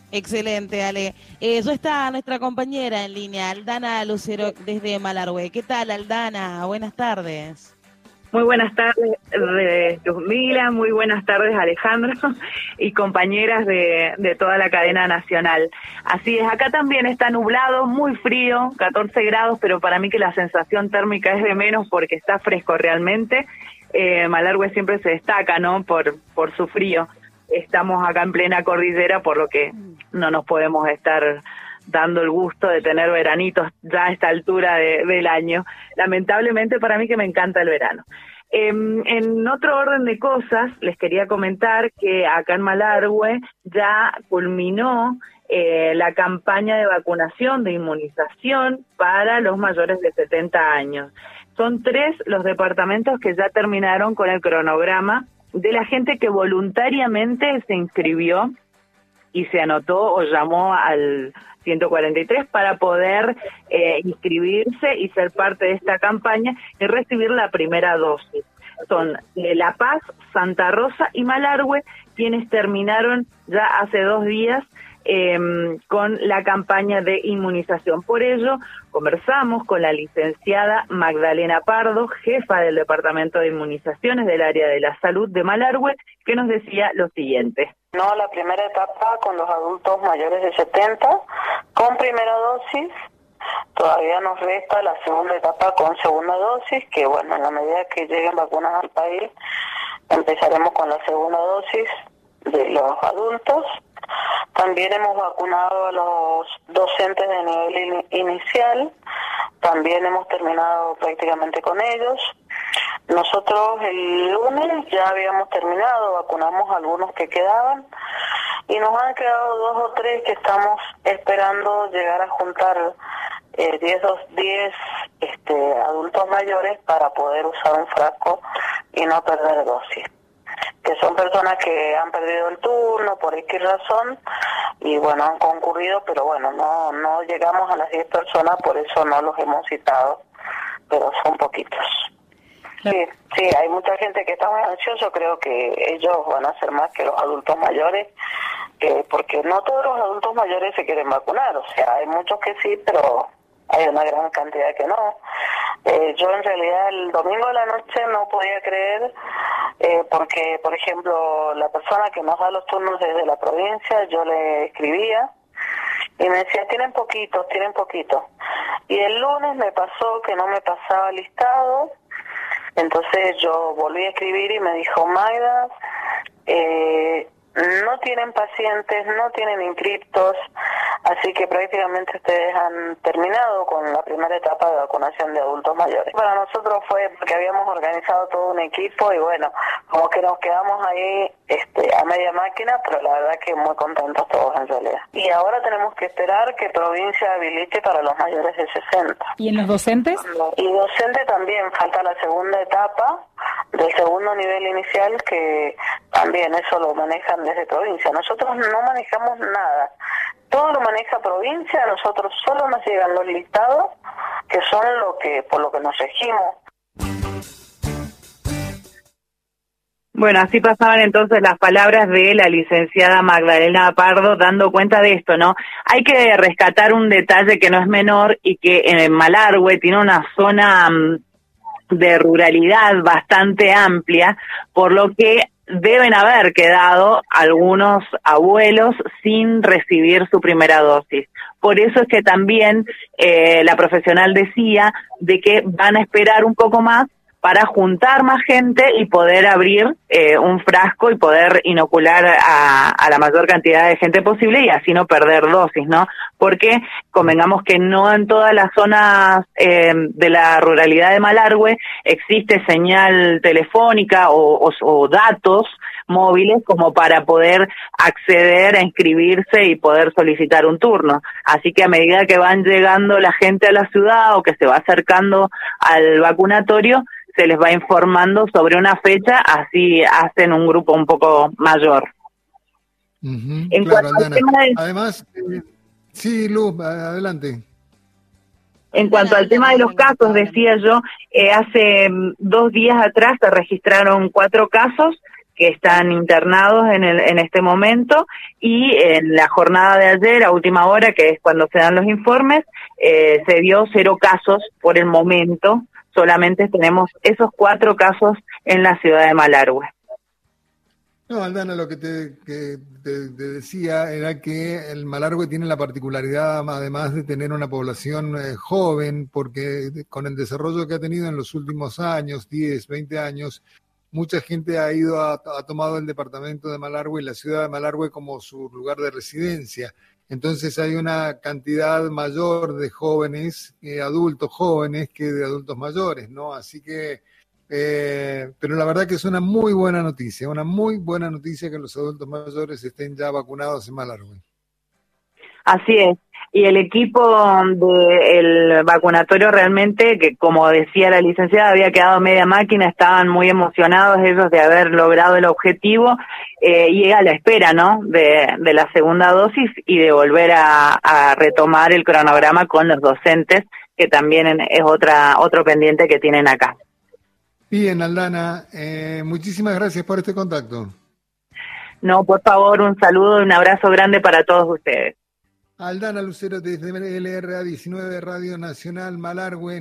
Excelente, Ale. Ya está nuestra compañera en línea, Aldana Lucero, desde Malargüe. ¿Qué tal, Aldana? Buenas tardes. Muy buenas tardes, Luzmila, muy buenas tardes, Alejandro, y compañeras de toda la cadena nacional. Así es, acá también está nublado, muy frío, 14 grados, pero para mí que la sensación térmica es de menos porque está fresco realmente. Malargüe siempre se destaca, ¿no?, por su frío. Estamos acá en plena cordillera, por lo que no nos podemos estar dando el gusto de tener veranitos ya a esta altura del año. Lamentablemente para mí que me encanta el verano. En otro orden de cosas, les quería comentar que acá en Malargüe ya culminó la campaña de vacunación, de inmunización para los mayores de 70 años. Son 3 los departamentos que ya terminaron con el cronograma de la gente que voluntariamente se inscribió y se anotó o llamó al 143 para poder inscribirse y ser parte de esta campaña y recibir la primera dosis. Son La Paz, Santa Rosa y Malargüe quienes terminaron ya hace 2 días con la campaña de inmunización. Por ello, conversamos con la licenciada Magdalena Pardo, jefa del Departamento de Inmunizaciones del Área de la Salud de Malargüe, que nos decía lo siguiente. No, la primera etapa con los adultos mayores de 70, con primera dosis. Todavía nos resta la segunda etapa con segunda dosis, que bueno, en la medida que lleguen vacunas al país, empezaremos con la segunda dosis de los adultos. También hemos vacunado a los docentes de nivel inicial, también hemos terminado prácticamente con ellos. Nosotros el lunes ya habíamos terminado, vacunamos a algunos que quedaban y nos han quedado 2 o 3 que estamos esperando llegar a juntar 10 adultos mayores para poder usar un frasco y no perder dosis. Que son personas que han perdido el turno por X razón y bueno, han concurrido, pero bueno, no llegamos a las 10 personas, por eso no los hemos citado, pero son poquitos. Sí, hay mucha gente que está muy ansioso, creo que ellos van a ser más que los adultos mayores, porque no todos los adultos mayores se quieren vacunar, o sea, hay muchos que sí, pero hay una gran cantidad que no. Yo en realidad el domingo de la noche no podía creer, porque por ejemplo la persona que nos da los turnos desde la provincia, yo le escribía y me decía, tienen poquitos. Y el lunes me pasó que no me pasaba listado, entonces yo volví a escribir y me dijo, Magda, no tienen pacientes, no tienen inscriptos, así que prácticamente ustedes han terminado con la primera etapa de vacunación de adultos mayores. Para nosotros fue porque habíamos organizado todo un equipo y bueno, como que nos quedamos ahí a media máquina, pero la verdad que muy contentos todos en realidad. Y ahora tenemos que esperar que provincia habilite para los mayores de 60. ¿Y en los docentes? Y docente también, falta la segunda etapa del segundo nivel inicial, que también eso lo manejan desde provincia. Nosotros no manejamos nada, todo lo maneja provincia, a nosotros solo nos llegan los listados, que son por lo que nos regimos. Bueno, así pasaban entonces las palabras de la licenciada Magdalena Pardo, dando cuenta de esto, ¿no? Hay que rescatar un detalle que no es menor y que en Malargüe tiene una zona de ruralidad bastante amplia, por lo que deben haber quedado algunos abuelos sin recibir su primera dosis. Por eso es que también la profesional decía de que van a esperar un poco más para juntar más gente y poder abrir un frasco y poder inocular a la mayor cantidad de gente posible y así no perder dosis, ¿no? Porque convengamos que no en todas las zonas de la ruralidad de Malargüe existe señal telefónica o datos móviles como para poder acceder a inscribirse y poder solicitar un turno. Así que a medida que van llegando la gente a la ciudad o que se va acercando al vacunatorio, se les va informando sobre una fecha, así hacen un grupo un poco mayor. Claro, Aldana. Además, sí, Luz, adelante. En cuanto al tema de los casos, decía yo, hace 2 días atrás se registraron 4 casos que están internados en este momento, y en la jornada de ayer, a última hora, que es cuando se dan los informes, se dio 0 casos por el momento. Solamente tenemos esos 4 casos en la ciudad de Malargüe. No, Aldana, lo que te decía era que el Malargüe tiene la particularidad, además de tener una población joven, porque con el desarrollo que ha tenido en los últimos años, 10, 20 años, mucha gente ha tomado el departamento de Malargüe y la ciudad de Malargüe como su lugar de residencia. Entonces hay una cantidad mayor de jóvenes, adultos jóvenes, que de adultos mayores, ¿no? Así que pero la verdad que es una muy buena noticia que los adultos mayores estén ya vacunados en Malargüe. Así es, y el equipo del vacunatorio realmente, que como decía la licenciada, había quedado media máquina, estaban muy emocionados ellos de haber logrado el objetivo, y a la espera, ¿no?, de la segunda dosis y de volver a retomar el cronograma con los docentes, que también es otro pendiente que tienen acá. Bien, Aldana, muchísimas gracias por este contacto. No, por favor, un saludo y un abrazo grande para todos ustedes. Aldana Lucero desde LRA 19 Radio Nacional Malargüe.